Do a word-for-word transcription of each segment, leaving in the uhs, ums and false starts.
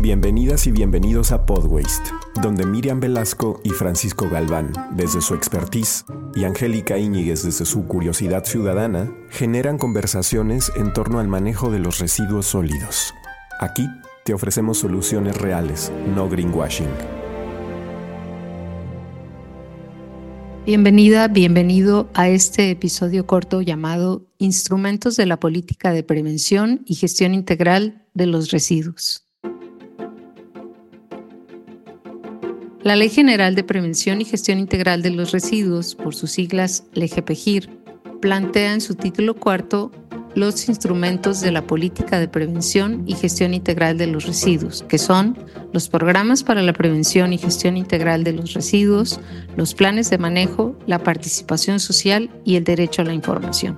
Bienvenidas y bienvenidos a Podwaste, donde Miriam Velasco y Francisco Galván, desde su expertise, y Angélica Íñiguez desde su curiosidad ciudadana, generan conversaciones en torno al manejo de los residuos sólidos. Aquí te ofrecemos soluciones reales, no greenwashing. Bienvenida, bienvenido a este episodio corto llamado Instrumentos de la Política de Prevención y Gestión Integral de los Residuos. La Ley General de Prevención y Gestión Integral de los Residuos, por sus siglas L G P G I R, plantea en su título cuarto los instrumentos de la política de prevención y gestión integral de los residuos, que son los programas para la prevención y gestión integral de los residuos, los planes de manejo, la participación social y el derecho a la información.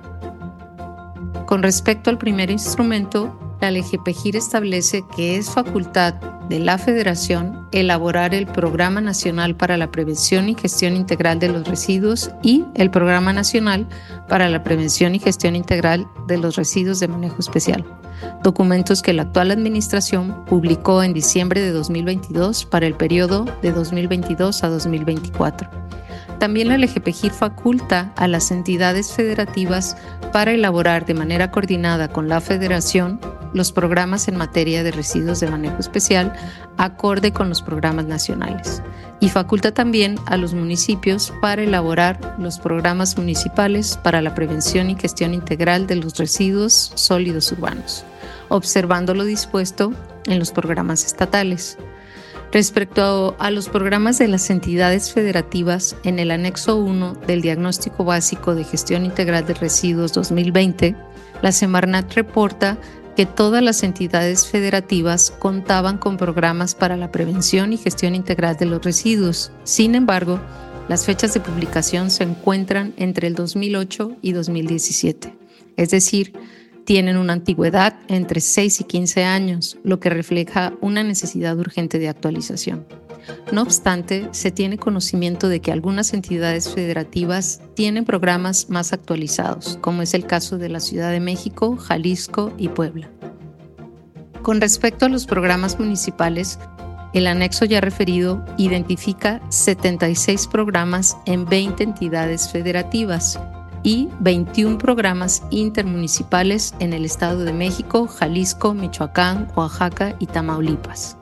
Con respecto al primer instrumento, la L G P G I R establece que es facultad de la Federación elaborar el Programa Nacional para la Prevención y Gestión Integral de los Residuos y el Programa Nacional para la Prevención y Gestión Integral de los Residuos de Manejo Especial, documentos que la actual administración publicó en diciembre de dos mil veintidós para el periodo de dos mil veintidós a dos mil veinticuatro. También la L G P G I R faculta a las entidades federativas para elaborar de manera coordinada con la Federación los programas en materia de residuos de manejo especial acorde con los programas nacionales, y faculta también a los municipios para elaborar los programas municipales para la prevención y gestión integral de los residuos sólidos urbanos, observando lo dispuesto en los programas estatales. Respecto a los programas de las entidades federativas, en el anexo uno del Diagnóstico Básico de Gestión Integral de Residuos dos mil veinte, la Semarnat reporta que todas las entidades federativas contaban con programas para la prevención y gestión integral de los residuos. Sin embargo, las fechas de publicación se encuentran entre el dos mil ocho y dos mil diecisiete, es decir, tienen una antigüedad entre seis y quince años, lo que refleja una necesidad urgente de actualización. No obstante, se tiene conocimiento de que algunas entidades federativas tienen programas más actualizados, como es el caso de la Ciudad de México, Jalisco y Puebla. Con respecto a los programas municipales, el anexo ya referido identifica setenta y seis programas en veinte entidades federativas y veintiún programas intermunicipales en el Estado de México, Jalisco, Michoacán, Oaxaca y Tamaulipas.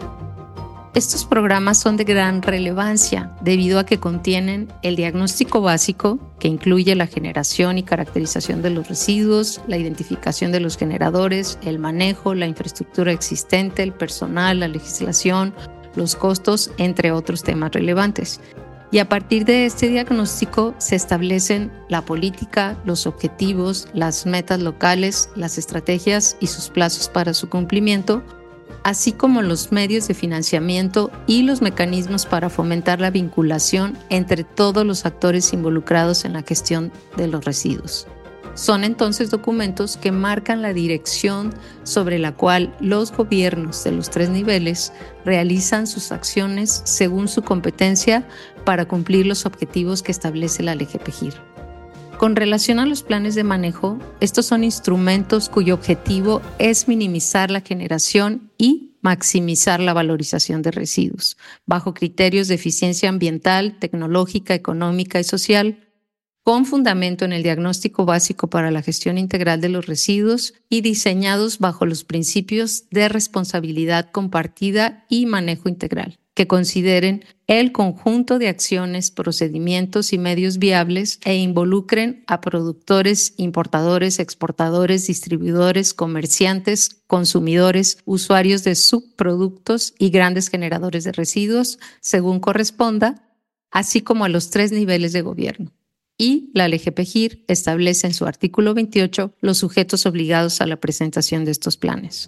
Estos programas son de gran relevancia debido a que contienen el diagnóstico básico, que incluye la generación y caracterización de los residuos, la identificación de los generadores, el manejo, la infraestructura existente, el personal, la legislación, los costos, entre otros temas relevantes. Y a partir de este diagnóstico se establecen la política, los objetivos, las metas locales, las estrategias y sus plazos para su cumplimiento, así como los medios de financiamiento y los mecanismos para fomentar la vinculación entre todos los actores involucrados en la gestión de los residuos. Son entonces documentos que marcan la dirección sobre la cual los gobiernos de los tres niveles realizan sus acciones según su competencia para cumplir los objetivos que establece la L G P G I R. Con relación a los planes de manejo, estos son instrumentos cuyo objetivo es minimizar la generación y maximizar la valorización de residuos, bajo criterios de eficiencia ambiental, tecnológica, económica y social, con fundamento en el diagnóstico básico para la gestión integral de los residuos y diseñados bajo los principios de responsabilidad compartida y manejo integral, que consideren el conjunto de acciones, procedimientos y medios viables e involucren a productores, importadores, exportadores, distribuidores, comerciantes, consumidores, usuarios de subproductos y grandes generadores de residuos, según corresponda, así como a los tres niveles de gobierno. Y la L G P G I R establece en su artículo veintiocho los sujetos obligados a la presentación de estos planes.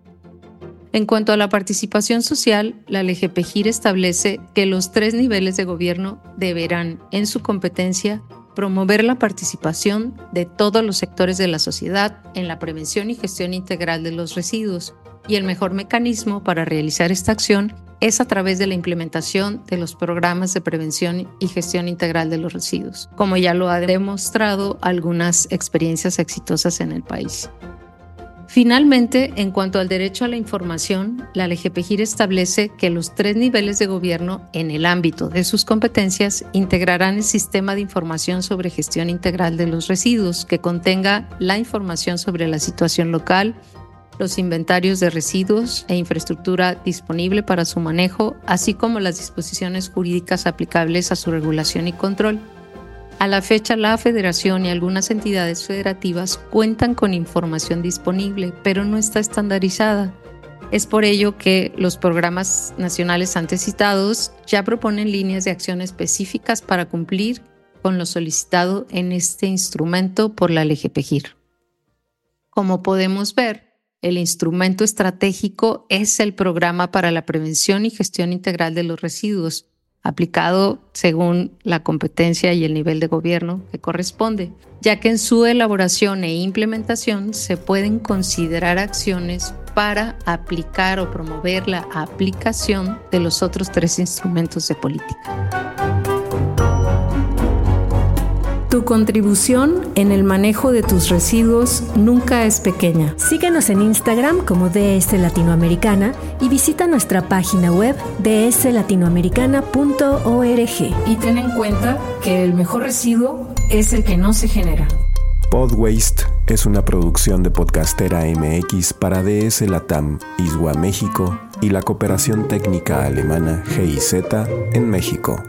En cuanto a la participación social, la L G P G I R establece que los tres niveles de gobierno deberán, en su competencia, promover la participación de todos los sectores de la sociedad en la prevención y gestión integral de los residuos, y el mejor mecanismo para realizar esta acción es a través de la implementación de los programas de prevención y gestión integral de los residuos, como ya lo han demostrado algunas experiencias exitosas en el país. Finalmente, en cuanto al derecho a la información, la LGPGIR establece que los tres niveles de gobierno, en el ámbito de sus competencias, integrarán el sistema de información sobre gestión integral de los residuos, que contenga la información sobre la situación local, los inventarios de residuos e infraestructura disponible para su manejo, así como las disposiciones jurídicas aplicables a su regulación y control. A la fecha, la Federación y algunas entidades federativas cuentan con información disponible, pero no está estandarizada. Es por ello que los programas nacionales antes citados ya proponen líneas de acción específicas para cumplir con lo solicitado en este instrumento por la LGPGIR. Como podemos ver, el instrumento estratégico es el Programa para la Prevención y Gestión Integral de los Residuos, aplicado según la competencia y el nivel de gobierno que corresponde, ya que en su elaboración e implementación se pueden considerar acciones para aplicar o promover la aplicación de los otros tres instrumentos de política. Tu contribución en el manejo de tus residuos nunca es pequeña. Síguenos en Instagram como D S Latinoamericana y visita nuestra página web d s latinoamericana punto org. Y ten en cuenta que el mejor residuo es el que no se genera. Podwaste es una producción de Podcastera M X para D S Latam, I S W A México y la cooperación técnica alemana G I Z en México.